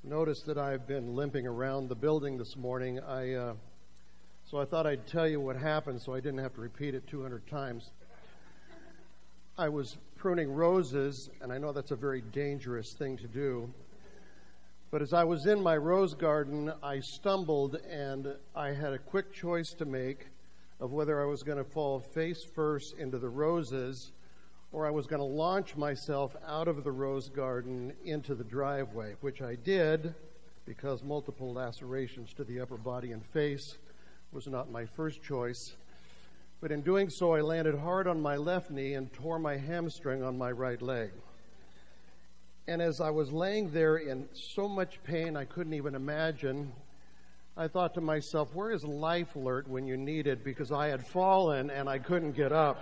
noticed that I've been limping around the building this morning. So I thought I'd tell you what happened so I didn't have to repeat it 200 times. I was pruning roses, and I know that's a very dangerous thing to do. But as I was in my rose garden, I stumbled, and I had a quick choice to make of whether I was going to fall face first into the roses or I was going to launch myself out of the rose garden into the driveway, which I did because multiple lacerations to the upper body and face was not my first choice. But in doing so, I landed hard on my left knee and tore my hamstring on my right leg. And as I was laying there in so much pain I couldn't even imagine, I thought to myself, where is Life Alert when you need it? Because I had fallen and I couldn't get up.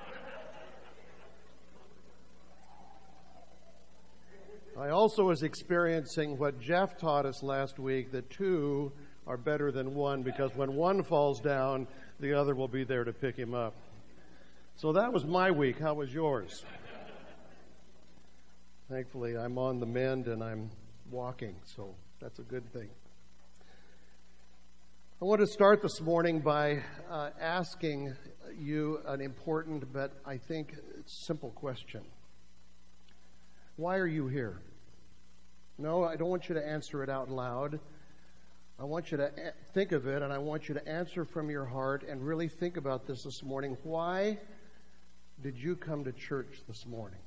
I also was experiencing what Jeff taught us last week, that two are better than one, because when one falls down, the other will be there to pick him up. So that was my week. How was yours? Thankfully, I'm on the mend and I'm walking, so that's a good thing. I want to start this morning by asking you an important but I think simple question. Why are you here? No, I don't want you to answer it out loud. I want you to think of it, and I want you to answer from your heart and really think about this morning. Why did you come to church this morning?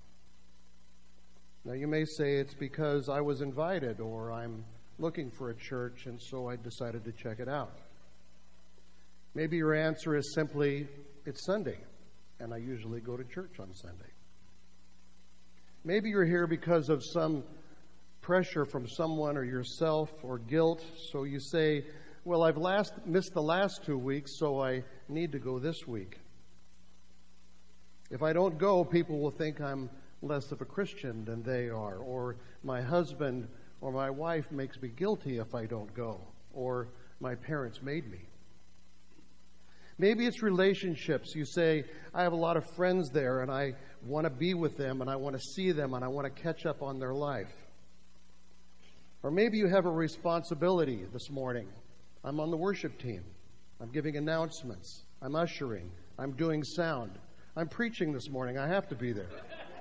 Now, you may say it's because I was invited, or I'm looking for a church, and so I decided to check it out. Maybe your answer is simply, it's Sunday, and I usually go to church on Sunday. Maybe you're here because of some pressure from someone or yourself or guilt, so you say, well, I've missed the last 2 weeks, so I need to go this week. If I don't go, people will think I'm less of a Christian than they are, or my husband or my wife makes me guilty if I don't go, or my parents made me. Maybe it's relationships. You say, I have a lot of friends there and I want to be with them and I want to see them and I want to catch up on their life. Or maybe you have a responsibility this morning. I'm on the worship team. I'm giving announcements. I'm ushering. I'm doing sound. I'm preaching this morning. I have to be there.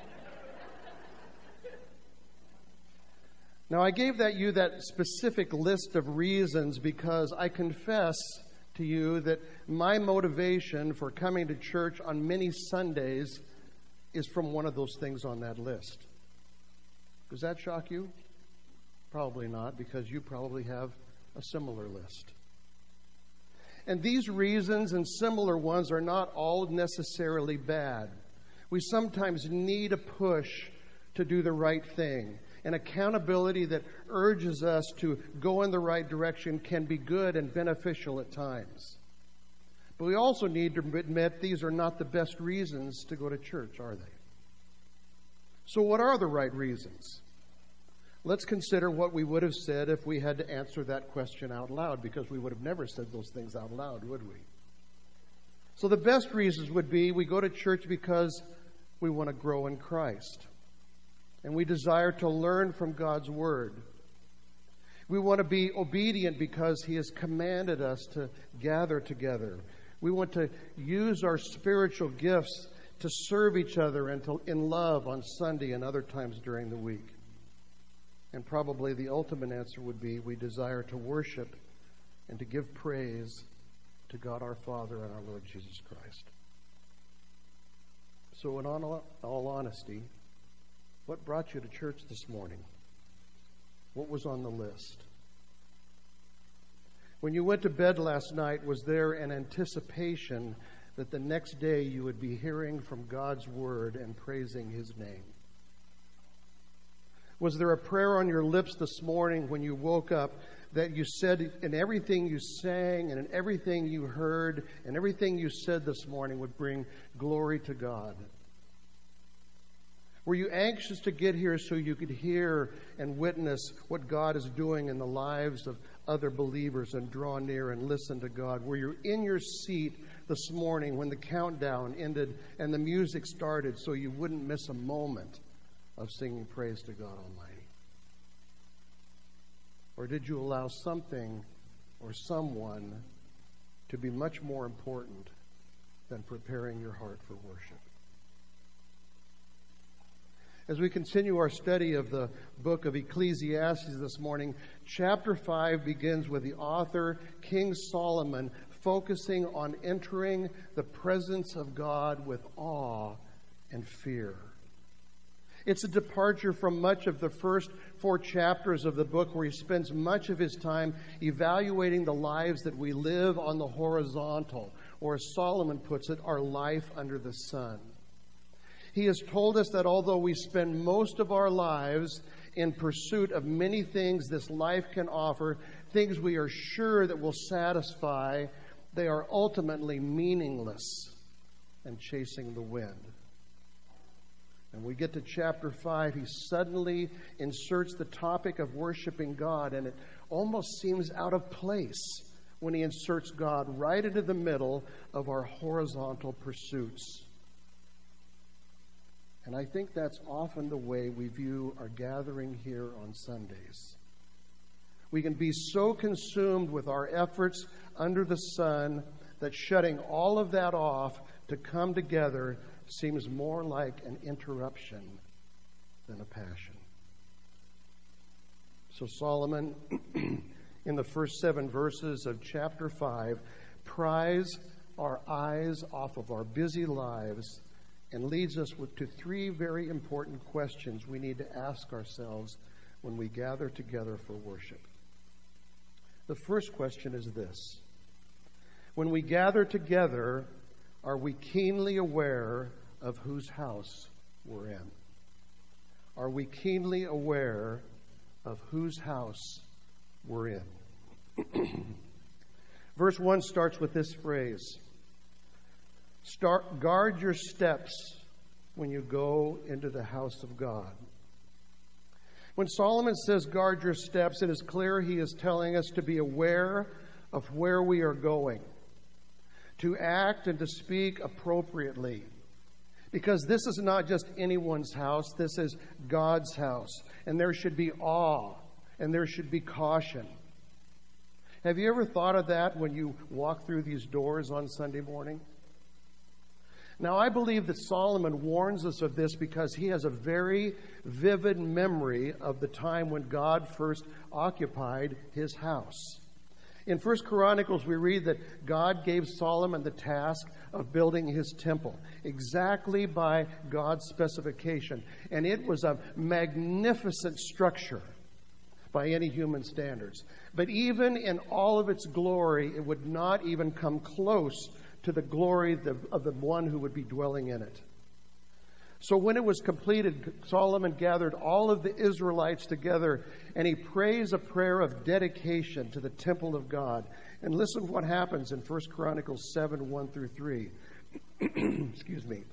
Now, I gave you that specific list of reasons because I confess to you that my motivation for coming to church on many Sundays is from one of those things on that list. Does that shock you? Probably not, because you probably have a similar list. And these reasons and similar ones are not all necessarily bad. We sometimes need a push to do the right thing. And accountability that urges us to go in the right direction can be good and beneficial at times. But we also need to admit these are not the best reasons to go to church, are they? So what are the right reasons? Let's consider what we would have said if we had to answer that question out loud, because we would have never said those things out loud, would we? So the best reasons would be we go to church because we want to grow in Christ. And we desire to learn from God's Word. We want to be obedient because He has commanded us to gather together. We want to use our spiritual gifts to serve each other and in love on Sunday and other times during the week. And probably the ultimate answer would be we desire to worship and to give praise to God our Father and our Lord Jesus Christ. So in all honesty, what brought you to church this morning? What was on the list? When you went to bed last night, was there an anticipation that the next day you would be hearing from God's Word and praising His name? Was there a prayer on your lips this morning when you woke up that you said in everything you sang and in everything you heard and everything you said this morning would bring glory to God? Were you anxious to get here so you could hear and witness what God is doing in the lives of other believers and draw near and listen to God? Were you in your seat this morning when the countdown ended and the music started so you wouldn't miss a moment of singing praise to God Almighty? Or did you allow something or someone to be much more important than preparing your heart for worship? As we continue our study of the book of Ecclesiastes this morning, chapter 5 begins with the author, King Solomon, focusing on entering the presence of God with awe and fear. It's a departure from much of the first 4 chapters of the book, where he spends much of his time evaluating the lives that we live on the horizontal, or as Solomon puts it, our life under the sun. He has told us that although we spend most of our lives in pursuit of many things this life can offer, things we are sure that will satisfy, they are ultimately meaningless and chasing the wind. And we get to chapter 5, he suddenly inserts the topic of worshiping God, and it almost seems out of place when he inserts God right into the middle of our horizontal pursuits. And I think that's often the way we view our gathering here on Sundays. We can be so consumed with our efforts under the sun that shutting all of that off to come together seems more like an interruption than a passion. So Solomon, in the first 7 verses of chapter 5, pries our eyes off of our busy lives and leads us to 3 very important questions we need to ask ourselves when we gather together for worship. The first question is this: when we gather together, are we keenly aware of whose house we're in? Are we keenly aware of whose house we're in? Verse 1 starts with this phrase: guard your steps when you go into the house of God. When Solomon says guard your steps, it is clear he is telling us to be aware of where we are going, to act and to speak appropriately. Because this is not just anyone's house, this is God's house. And there should be awe, and there should be caution. Have you ever thought of that when you walk through these doors on Sunday morning? Now, I believe that Solomon warns us of this because he has a very vivid memory of the time when God first occupied his house. In 1 Chronicles, we read that God gave Solomon the task of building his temple, exactly by God's specification. And it was a magnificent structure by any human standards. But even in all of its glory, it would not even come close to the glory of the one who would be dwelling in it. So when it was completed, Solomon gathered all of the Israelites together, and he prays a prayer of dedication to the temple of God. And listen to what happens in 1 Chronicles 7, 1 through 3. Excuse me.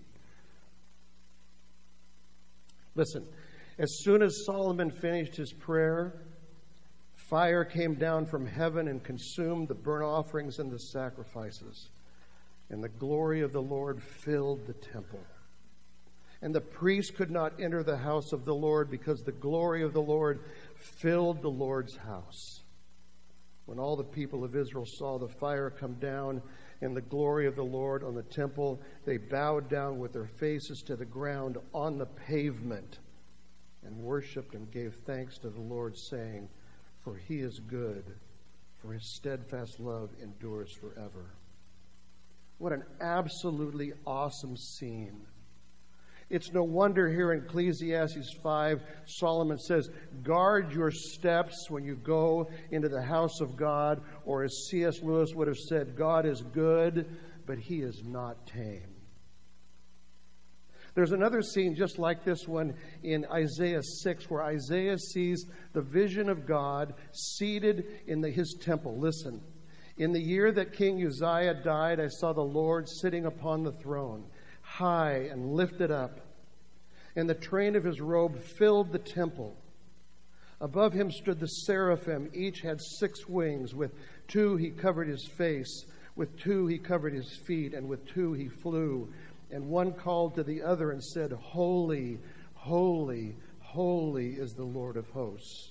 Listen. As soon as Solomon finished his prayer, fire came down from heaven and consumed the burnt offerings and the sacrifices. And the glory of the Lord filled the temple. And the priests could not enter the house of the Lord because the glory of the Lord filled the Lord's house. When all the people of Israel saw the fire come down and the glory of the Lord on the temple, they bowed down with their faces to the ground on the pavement and worshipped and gave thanks to the Lord, saying, "For he is good, for his steadfast love endures forever." What an absolutely awesome scene. It's no wonder here in Ecclesiastes 5, Solomon says, guard your steps when you go into the house of God, or as C.S. Lewis would have said, God is good, but he is not tame. There's another scene just like this one in Isaiah 6, where Isaiah sees the vision of God seated in his temple. Listen. In the year that King Uzziah died, I saw the Lord sitting upon the throne, high and lifted up, and the train of his robe filled the temple. Above him stood the seraphim. Each had 6 wings. With 2 he covered his face, with 2 he covered his feet, and with 2 he flew. And one called to the other and said, Holy, holy, holy is the Lord of hosts.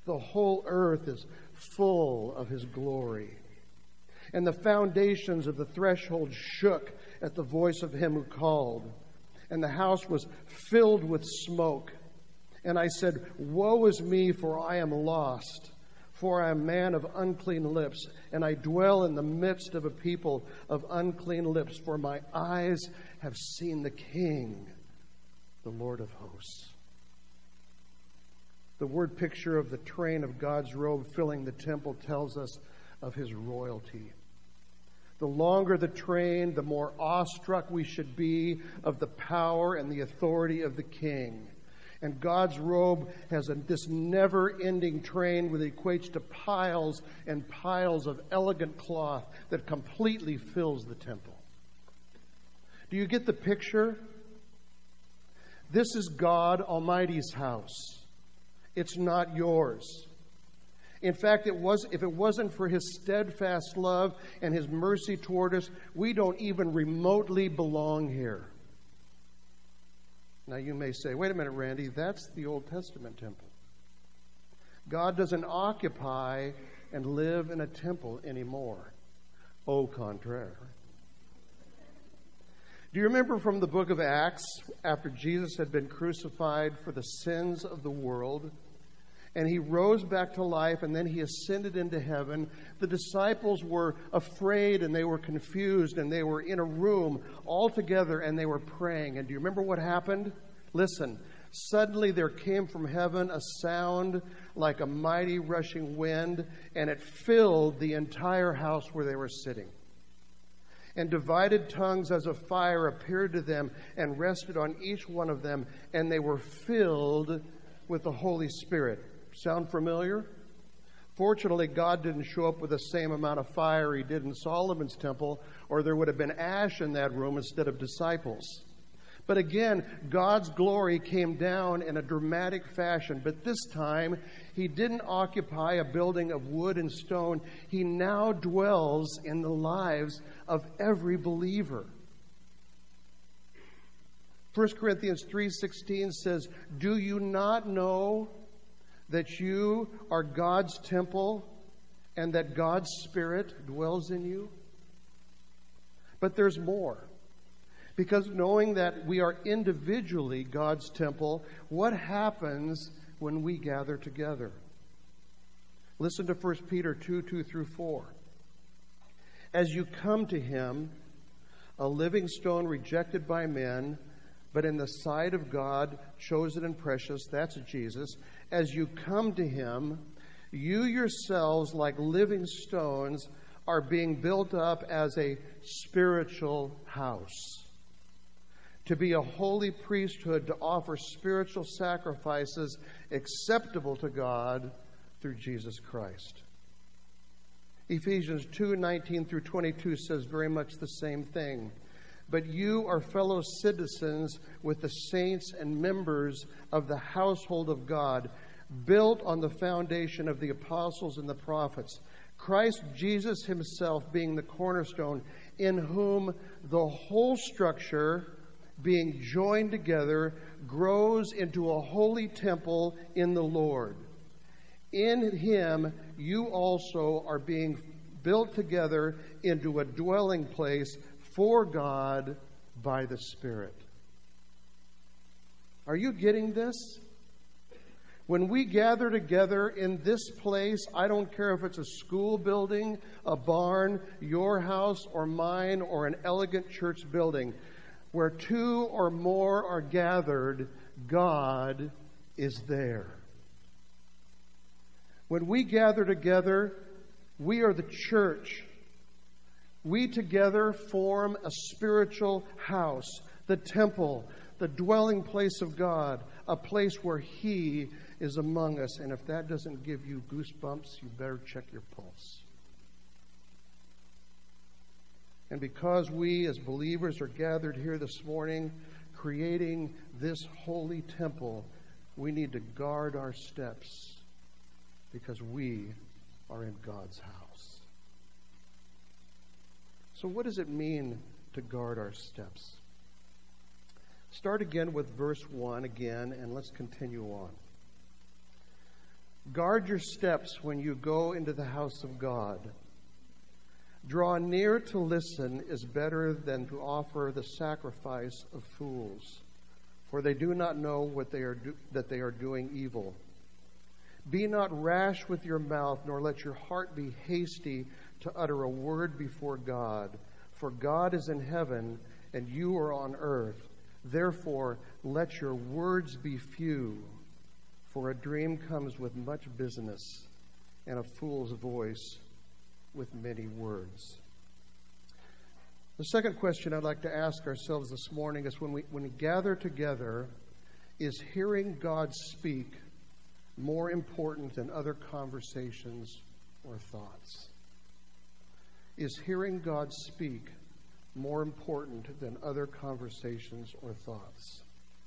The whole earth is full of his glory. And the foundations of the threshold shook at the voice of him who called. And the house was filled with smoke. And I said, Woe is me, for I am lost. For I am a man of unclean lips, and I dwell in the midst of a people of unclean lips. For my eyes have seen the King, the Lord of hosts. The word picture of the train of God's robe filling the temple tells us of his royalty. The longer the train, the more awestruck we should be of the power and the authority of the King. And God's robe has this never-ending train that equates to piles and piles of elegant cloth that completely fills the temple. Do you get the picture? This is God Almighty's house. It's not yours. In fact, if it wasn't for his steadfast love and his mercy toward us, we don't even remotely belong here. Now you may say, wait a minute, Randy, that's the Old Testament temple. God doesn't occupy and live in a temple anymore. Au contraire. Do you remember from the book of Acts, after Jesus had been crucified for the sins of the world, and he rose back to life, and then he ascended into heaven, the disciples were afraid and they were confused, and they were in a room all together and they were praying. And do you remember what happened? Listen. Suddenly there came from heaven a sound like a mighty rushing wind, and it filled the entire house where they were sitting. And divided tongues as of fire appeared to them and rested on each one of them, and they were filled with the Holy Spirit. Sound familiar? Fortunately, God didn't show up with the same amount of fire he did in Solomon's temple, or there would have been ash in that room instead of disciples. But again, God's glory came down in a dramatic fashion. But this time, he didn't occupy a building of wood and stone. He now dwells in the lives of every believer. 1 Corinthians 3:16 says, Do you not know that you are God's temple and that God's Spirit dwells in you? But there's more. Because knowing that we are individually God's temple, what happens when we gather together? Listen to 1 Peter 2:2-4. As you come to him, a living stone rejected by men, but in the sight of God, chosen and precious, that's Jesus. As you come to him, you yourselves, like living stones, are being built up as a spiritual house, to be a holy priesthood, to offer spiritual sacrifices acceptable to God through Jesus Christ. Ephesians 2:19-22 says very much the same thing. But you are fellow citizens with the saints and members of the household of God, built on the foundation of the apostles and the prophets, Christ Jesus himself being the cornerstone, in whom the whole structure, being joined together, grows into a holy temple in the Lord. In him you also are being built together into a dwelling place for God by the Spirit. Are you getting this? When we gather together in this place, I don't care if it's a school building, a barn, your house or mine, or an elegant church building, where two or more are gathered, God is there. When we gather together, we are the church. We together form a spiritual house, the temple, the dwelling place of God, a place where he is among us. And if that doesn't give you goosebumps, you better check your pulse. And because we as believers are gathered here this morning, creating this holy temple, we need to guard our steps because we are in God's house. So what does it mean to guard our steps? Start again with verse 1 again, and let's continue on. Guard your steps when you go into the house of God. Draw near to listen is better than to offer the sacrifice of fools, for they do not know that they are doing evil. Be not rash with your mouth, nor let your heart be hasty to utter a word before God. For God is in heaven, and you are on earth. Therefore, let your words be few. For a dream comes with much business, and a fool's voice with many words. The second question I'd like to ask ourselves this morning is when we gather together, is hearing God speak more important than other conversations or thoughts? Is hearing God speak more important than other conversations or thoughts?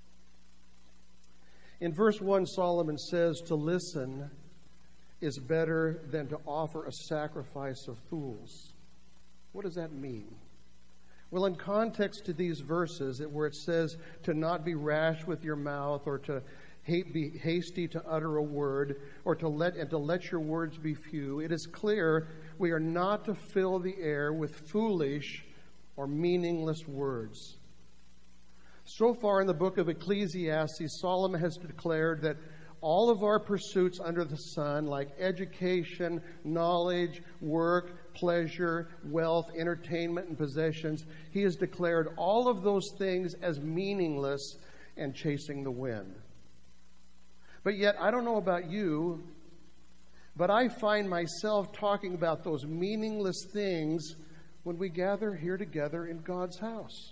In verse 1, Solomon says, to listen is better than to offer a sacrifice of fools. What does that mean? Well, in context to these verses, where it says to not be rash with your mouth, or to be hasty to utter a word, or to let your words be few, it is clear we are not to fill the air with foolish or meaningless words. So far in the book of Ecclesiastes, Solomon has declared that all of our pursuits under the sun, like education, knowledge, work, pleasure, wealth, entertainment, and possessions, he has declared all of those things as meaningless and chasing the wind. But yet, I don't know about you, but I find myself talking about those meaningless things when we gather here together in God's house.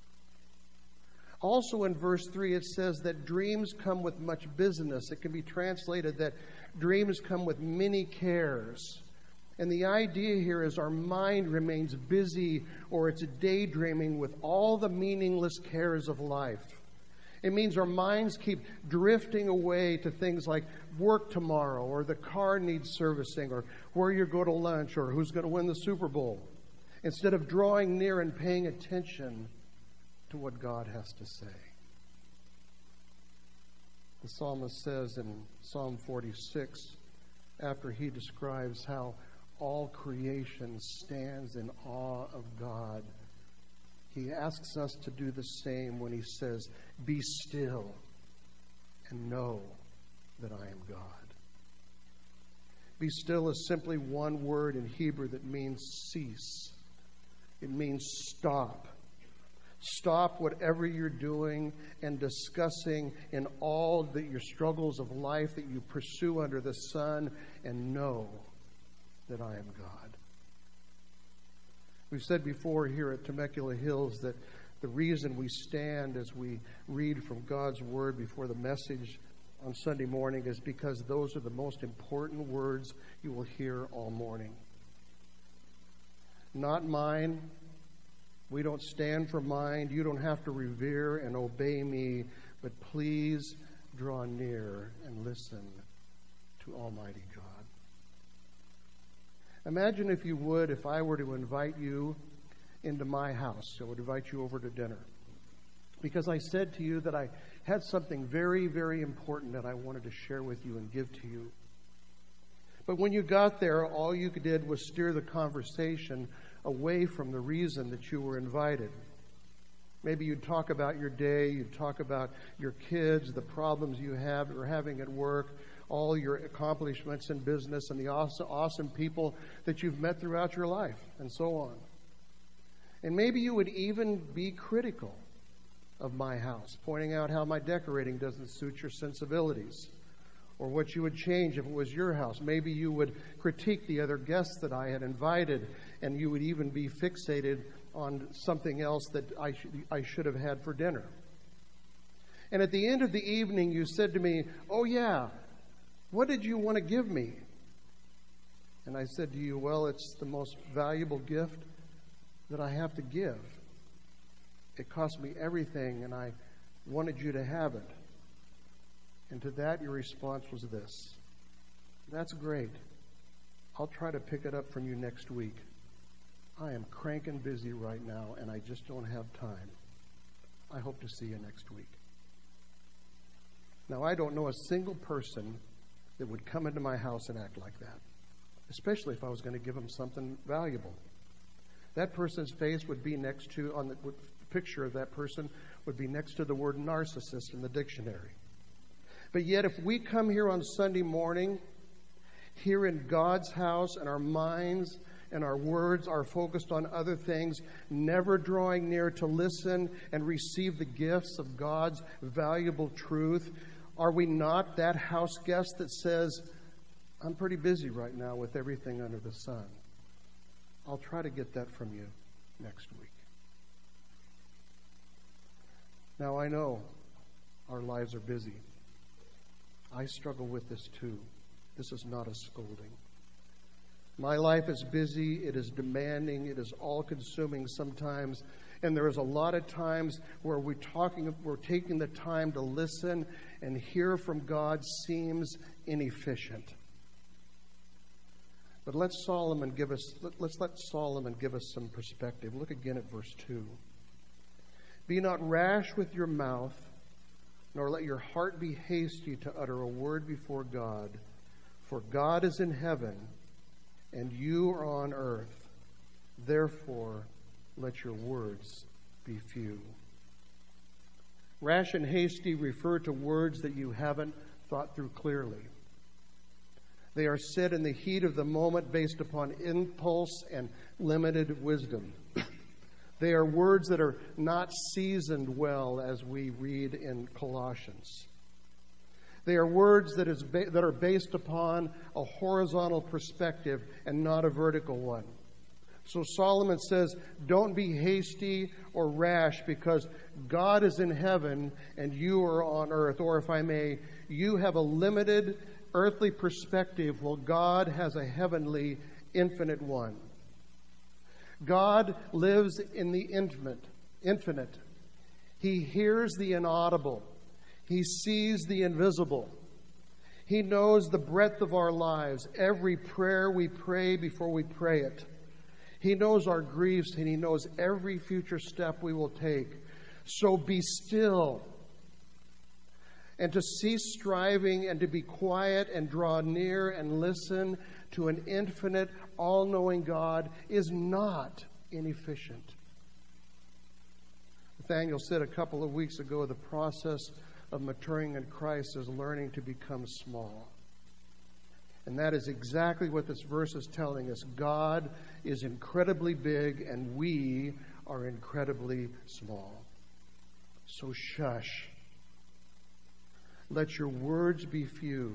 Also in verse 3, it says that dreams come with much business. It can be translated that dreams come with many cares. And the idea here is our mind remains busy, or it's daydreaming with all the meaningless cares of life. It means our minds keep drifting away to things like work tomorrow, or the car needs servicing, or where you go to lunch, or who's going to win the Super Bowl, instead of drawing near and paying attention to what God has to say. The psalmist says in Psalm 46, after he describes how all creation stands in awe of God, he asks us to do the same when he says, be still and know that I am God. Be still is simply one word in Hebrew that means cease. It means stop. Stop whatever you're doing and discussing in all your struggles of life that you pursue under the sun, and know that I am God. We've said before here at Temecula Hills that the reason we stand as we read from God's Word before the message on Sunday morning is because those are the most important words you will hear all morning. Not mine. We don't stand for mine. You don't have to revere and obey me, but please draw near and listen to Almighty God. Imagine, if you would, if I were to invite you into my house. I would invite you over to dinner, because I said to you that I had something very, very important that I wanted to share with you and give to you. But when you got there, all you did was steer the conversation away from the reason that you were invited. Maybe you'd talk about your day, you'd talk about your kids, the problems you have or having at work, all your accomplishments in business, and the awesome people that you've met throughout your life, and so on. And maybe you would even be critical of my house, pointing out how my decorating doesn't suit your sensibilities, or what you would change if it was your house. Maybe you would critique the other guests that I had invited, and you would even be fixated on something else that I should have had for dinner. And at the end of the evening, you said to me, "Oh yeah, what did you want to give me?" And I said to you, "Well, it's the most valuable gift that I have to give. It cost me everything, and I wanted you to have it." And to that, your response was this: "That's great. I'll try to pick it up from you next week. I am cranking busy right now, and I just don't have time. I hope to see you next week." Now, I don't know a single person that would come into my house and act like that, especially if I was going to give them something valuable. That person's face would be next to, on the picture of that person, would be next to the word narcissist in the dictionary. But yet, if we come here on Sunday morning, here in God's house, and our minds and our words are focused on other things, never drawing near to listen and receive the gifts of God's valuable truth, are we not that house guest that says, I'm pretty busy right now with everything under the sun? I'll try to get that from you next week. Now, I know our lives are busy. I struggle with this too. This is not a scolding. My life is busy, it is demanding, it is all-consuming sometimes, and there is a lot of times where we're taking the time to listen and hear from God seems inefficient. But let's let Solomon give us some perspective. Look again at verse 2. Be not rash with your mouth, nor let your heart be hasty to utter a word before God. For God is in heaven, and you are on earth. Therefore, let your words be few. Rash and hasty refer to words that you haven't thought through clearly. They are said in the heat of the moment based upon impulse and limited wisdom. They are words that are not seasoned well, as we read in Colossians. They are words that are based upon a horizontal perspective and not a vertical one. So Solomon says, don't be hasty or rash, because God is in heaven and you are on earth. Or if I may, you have a limited earthly perspective while God has a heavenly, infinite one. God lives in the infinite. He hears the inaudible. He sees the invisible. He knows the breadth of our lives, every prayer we pray before we pray it. He knows our griefs, and He knows every future step we will take. So be still, and to cease striving, and to be quiet and draw near and listen to an infinite, all-knowing God is not inefficient. Nathaniel said a couple of weeks ago, the process of maturing in Christ is learning to become small. And that is exactly what this verse is telling us. God is incredibly big, and we are incredibly small. So shush. Let your words be few.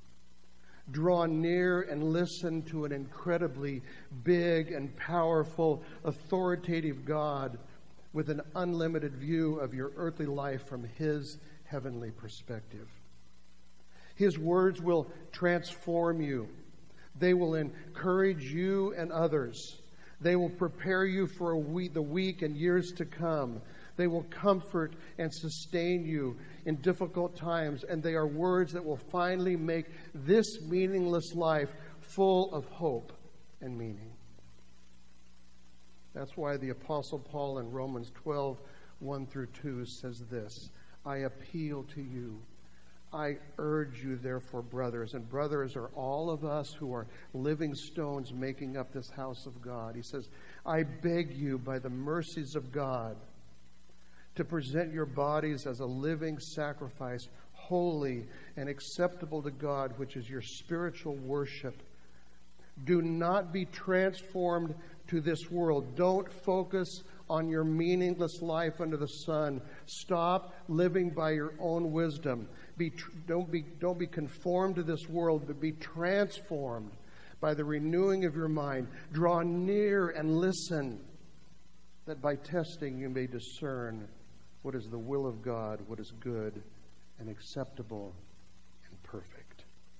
Draw near and listen to an incredibly big and powerful, authoritative God with an unlimited view of your earthly life from His heavenly perspective. His words will transform you. They will encourage you and others. They will prepare you for the week and years to come. They will comfort and sustain you in difficult times, and they are words that will finally make this meaningless life full of hope and meaning. That's why the Apostle Paul in Romans 12, 1 through 2 says this, I appeal to you. I urge you, therefore, brothers, and brothers are all of us who are living stones making up this house of God. He says, I beg you by the mercies of God to present your bodies as a living sacrifice, holy and acceptable to God, which is your spiritual worship. Do not be transformed to this world. Don't focus on your meaningless life under the sun. Stop living by your own wisdom. Don't be conformed to this world, but be transformed by the renewing of your mind. Draw near and listen, that by testing you may discern what is the will of God, what is good and acceptable and perfect.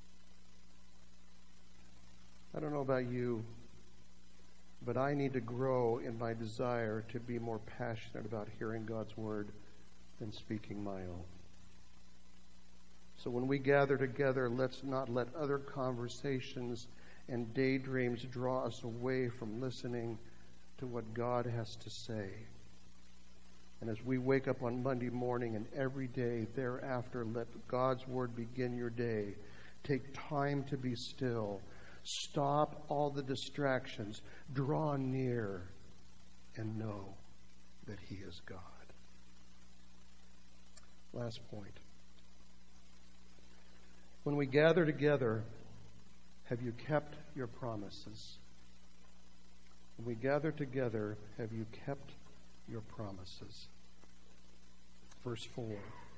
I don't know about you, but I need to grow in my desire to be more passionate about hearing God's word than speaking my own. So when we gather together, let's not let other conversations and daydreams draw us away from listening to what God has to say. And as we wake up on Monday morning and every day thereafter, let God's word begin your day, Take time to be still. Stop all the distractions. Draw near and know that He is God. Last point. When we gather together, have you kept your promises? When we gather together, have you kept your promises? Verse 4.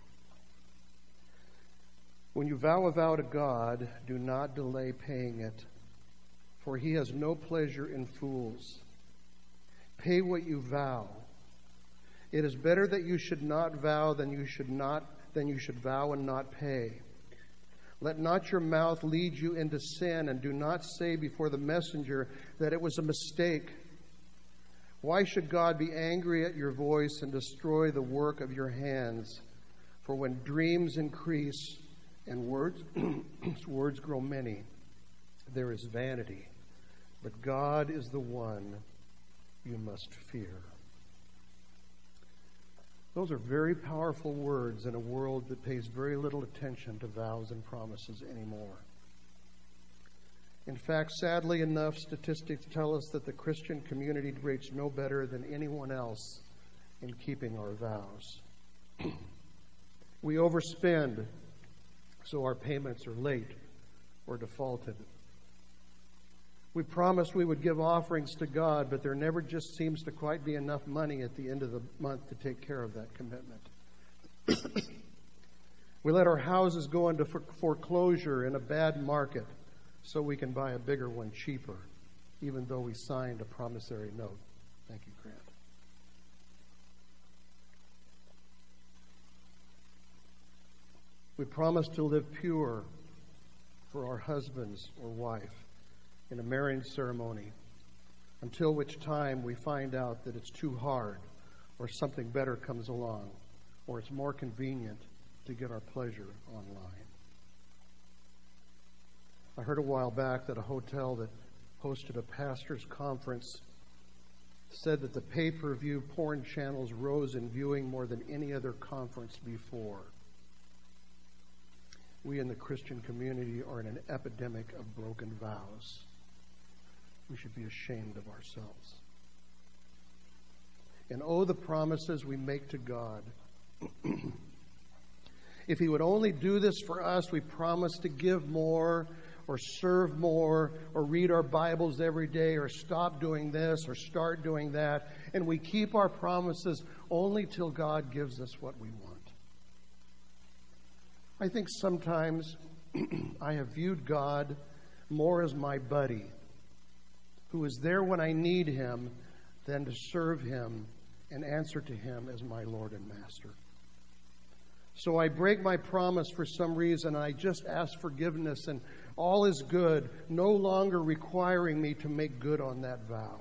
When you vow a vow to God, do not delay paying it, for He has no pleasure in fools. Pay what you vow. It is better that you should not vow than you should vow and not pay. Let not your mouth lead you into sin, and do not say before the messenger that it was a mistake. Why should God be angry at your voice and destroy the work of your hands? For when dreams increase and words grow many, there is vanity. But God is the one you must fear. Those are very powerful words in a world that pays very little attention to vows and promises anymore. In fact, sadly enough, statistics tell us that the Christian community rates no better than anyone else in keeping our vows. We overspend, so our payments are late or defaulted. We promised we would give offerings to God, but there never just seems to quite be enough money at the end of the month to take care of that commitment. We let our houses go into foreclosure in a bad market so we can buy a bigger one cheaper, even though we signed a promissory note. Thank you, Grant. We promise to live pure for our husbands or wife in a marriage ceremony, until which time we find out that it's too hard, or something better comes along, or it's more convenient to get our pleasure online. I heard a while back that a hotel that hosted a pastor's conference said that the pay-per-view porn channels rose in viewing more than any other conference before. We in the Christian community are in an epidemic of broken vows. We should be ashamed of ourselves. And oh, the promises we make to God. If He would only do this for us, we promise to give more, or serve more, or read our Bibles every day, or stop doing this, or start doing that. And we keep our promises only till God gives us what we want. I think sometimes I have viewed God more as my buddy, who is there when I need Him, than to serve Him and answer to Him as my Lord and Master. So I break my promise for some reason, and I just ask forgiveness, and all is good, no longer requiring me to make good on that vow.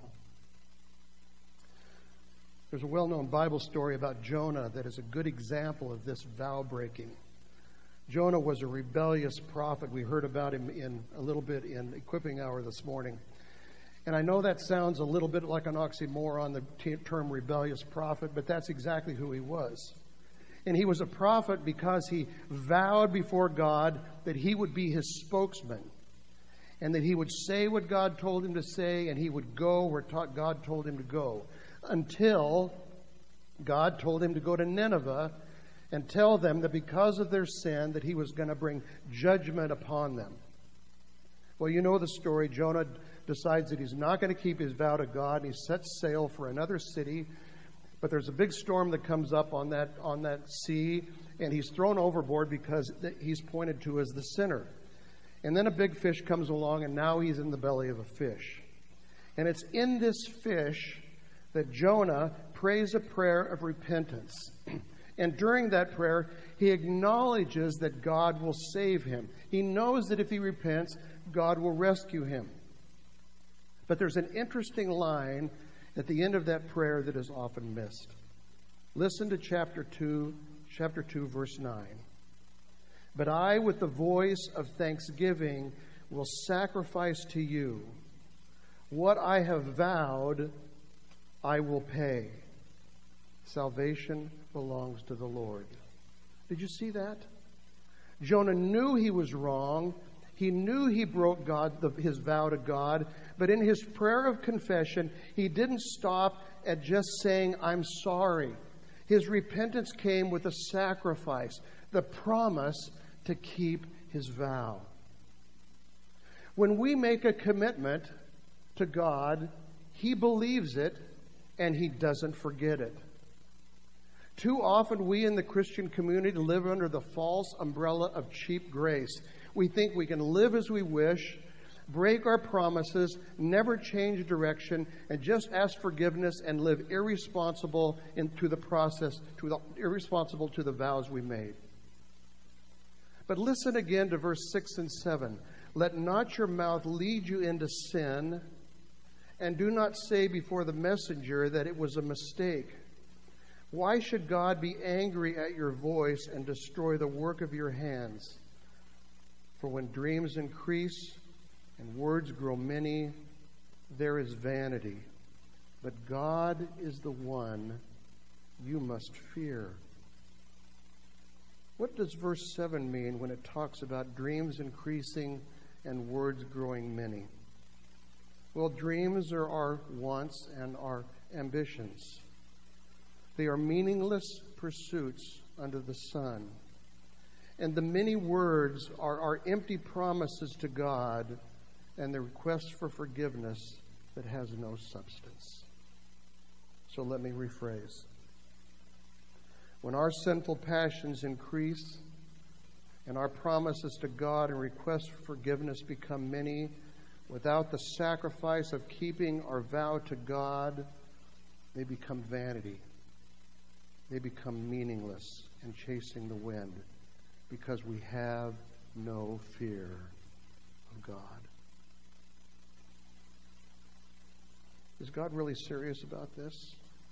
There's a well-known Bible story about Jonah that is a good example of this vow breaking. Jonah was a rebellious prophet. We heard about him in a little bit in Equipping Hour this morning. And I know that sounds a little bit like an oxymoron, the term rebellious prophet, but that's exactly who he was. And he was a prophet because he vowed before God that he would be His spokesman, and that he would say what God told him to say, and he would go where God told him to go, until God told him to go to Nineveh and tell them that because of their sin that He was going to bring judgment upon them. Well, you know the story. Jonah decides that he's not going to keep his vow to God, and he sets sail for another city. But there's a big storm that comes up on that sea, and he's thrown overboard because he's pointed to as the sinner. And then a big fish comes along, and now he's in the belly of a fish. And it's in this fish that Jonah prays a prayer of repentance. And during that prayer, he acknowledges that God will save him. He knows that if he repents, God will rescue him. But there's an interesting line at the end of that prayer that is often missed. Listen to chapter 2, verse 9. But I, with the voice of thanksgiving, will sacrifice to you. What I have vowed, I will pay. Salvation belongs to the Lord. Did you see that? Jonah knew he was wrong, He knew he broke his vow to God, but in his prayer of confession, he didn't stop at just saying, I'm sorry. His repentance came with a sacrifice, the promise to keep his vow. When we make a commitment to God, he believes it and he doesn't forget it. Too often we in the Christian community live under the false umbrella of cheap grace. We think we can live as we wish, break our promises, never change direction, and just ask forgiveness and live irresponsible to the vows we made. But listen again to verse 6 and 7. Let not your mouth lead you into sin, and do not say before the messenger that it was a mistake. Why should God be angry at your voice and destroy the work of your hands? For when dreams increase and words grow many, there is vanity. But God is the one you must fear. What does verse 7 mean when it talks about dreams increasing and words growing many? Well, dreams are our wants and our ambitions. They are meaningless pursuits under the sun. And the many words are our empty promises to God and the request for forgiveness that has no substance. So let me rephrase. When our sinful passions increase and our promises to God and requests for forgiveness become many, without the sacrifice of keeping our vow to God, they become vanity. They become meaningless and chasing the wind because we have no fear of God. Is God really serious about this?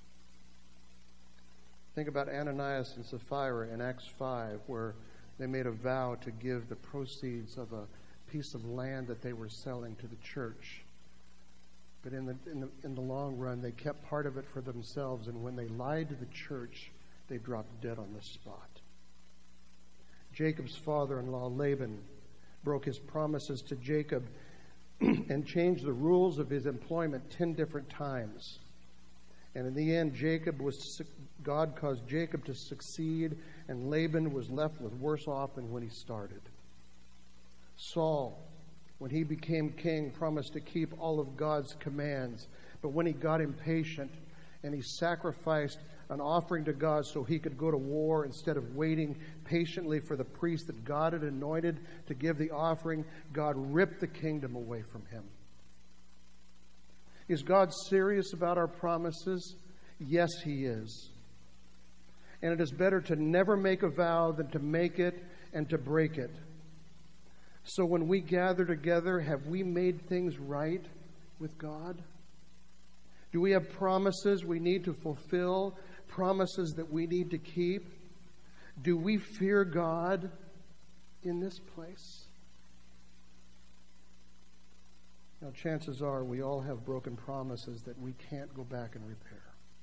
Think about Ananias and Sapphira in Acts 5, where they made a vow to give the proceeds of a piece of land that they were selling to the church. But in the long run, they kept part of it for themselves, and when they lied to the church, they dropped dead on the spot. Jacob's father-in-law, Laban, broke his promises to Jacob and changed the rules of his employment 10 different times. And in the end, God caused Jacob to succeed, and Laban was left with worse off than when he started. Saul, when he became king, promised to keep all of God's commands. But when he got impatient and he sacrificed an offering to God so he could go to war instead of waiting patiently for the priest that God had anointed to give the offering, God ripped the kingdom away from him. Is God serious about our promises? Yes, he is. And it is better to never make a vow than to make it and to break it. So when we gather together, have we made things right with God? Do we have promises we need to fulfill? Promises that we need to keep? Do we fear God in this place? Now, chances are we all have broken promises that we can't go back and repair.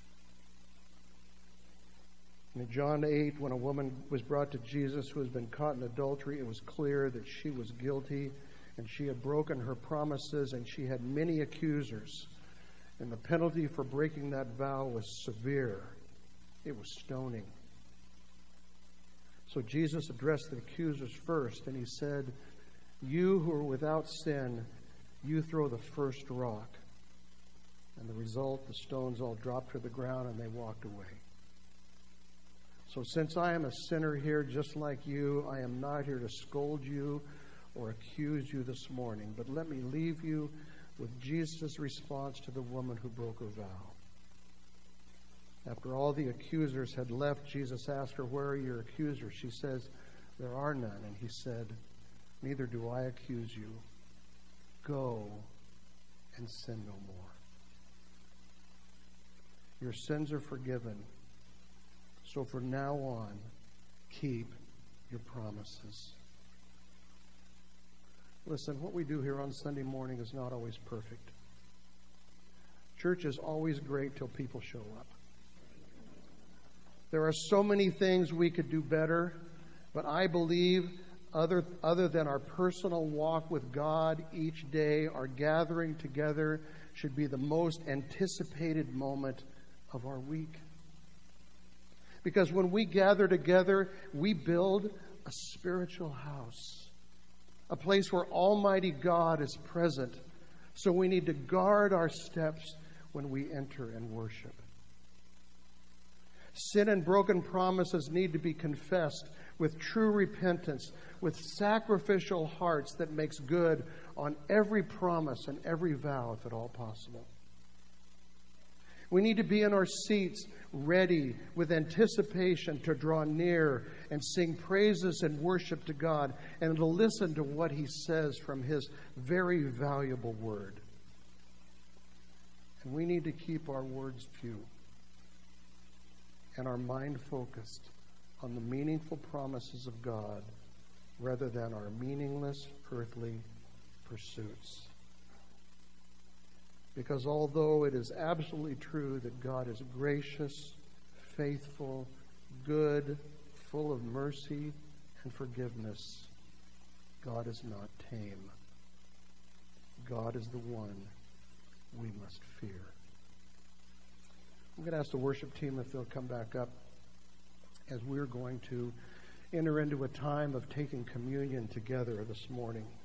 In John 8, when a woman was brought to Jesus who has been caught in adultery, it was clear that she was guilty and she had broken her promises and she had many accusers. And the penalty for breaking that vow was severe. It was stoning. So Jesus addressed the accusers first, and he said, "You who are without sin, you throw the first rock." And the result, the stones all dropped to the ground and they walked away. So since I am a sinner here just like you, I am not here to scold you or accuse you this morning, but let me leave you with Jesus' response to the woman who broke her vow. After all the accusers had left, Jesus asked her, "Where are your accusers?" She says, "There are none." And he said, "Neither do I accuse you. Go and sin no more. Your sins are forgiven. So from now on, keep your promises." Listen, what we do here on Sunday morning is not always perfect. Church is always great till people show up. There are so many things we could do better, but I believe other than our personal walk with God each day, our gathering together should be the most anticipated moment of our week. Because when we gather together, we build a spiritual house, a place where Almighty God is present. So we need to guard our steps when we enter and worship. Sin and broken promises need to be confessed with true repentance, with sacrificial hearts that makes good on every promise and every vow, if at all possible. We need to be in our seats, ready with anticipation to draw near and sing praises and worship to God, and to listen to what He says from His very valuable Word. And we need to keep our words few and our mind focused on the meaningful promises of God rather than our meaningless earthly pursuits. Because although it is absolutely true that God is gracious, faithful, good, full of mercy and forgiveness, God is not tame. God is the one we must fear. I'm going to ask the worship team if they'll come back up as we're going to enter into a time of taking communion together this morning.